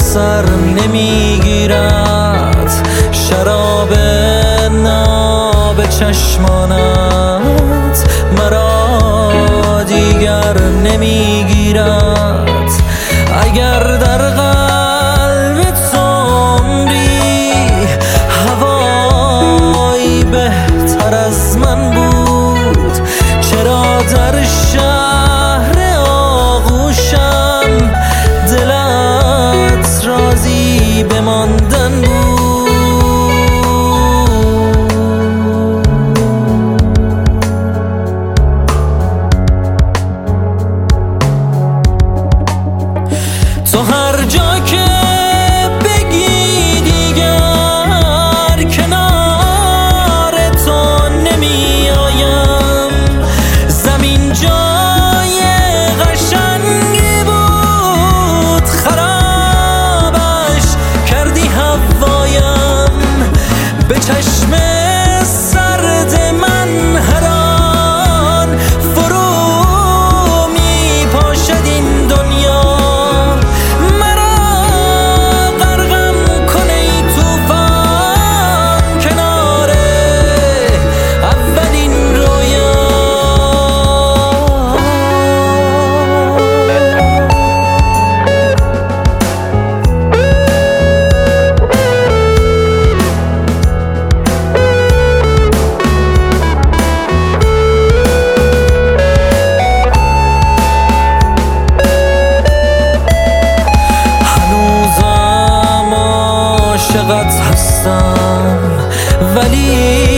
سر نمیگیرد، شراب ناب چشمانت مرا دیگر نمیگیرد. اگر در قلب تو عمری هوایی بهتر از من بود، چرا در شهر آغوشم دلت راضی بماندن بود؟ تو هر جا که بگی دیگر کنار تو نمی آیم. زمین جای قشنگی بود، خرابش کردی هوایم. به چشم سرد من هر آن فرو می پاشد این دنیا. عاشقت هستم ولی